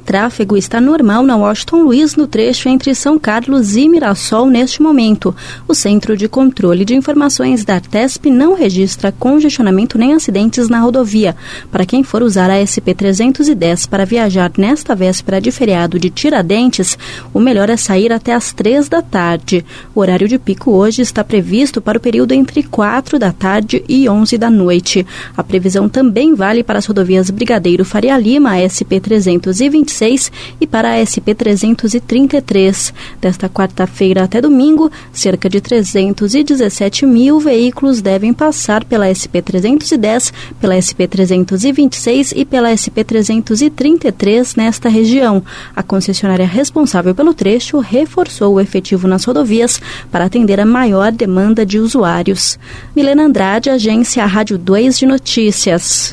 tráfego está normal na Washington Luiz, no trecho entre São Carlos e Mirassol neste momento. O Centro de Controle de Informações da Artesp não registra congestionamento nem acidentes na rodovia. Para quem for usar a SP-310 para viajar nesta véspera de feriado de Tiradentes, o melhor é sair até às 3 da tarde. O horário de pico hoje está previsto para o período entre 4 da tarde e 11 da noite. A previsão também vale para as rodovias Brigadeiro Faria Lima, a SP-326 e para a SP-333. Desta quarta-feira até domingo, cerca de 317 mil veículos devem passar pela SP-310, pela SP-326 e pela SP-333 nesta região. A concessionária responsável pelo trecho reforçou o efetivo nas rodovias para atender a maior demanda de usuários. Milena Andrade, Agência Rádio 2 de Notícias.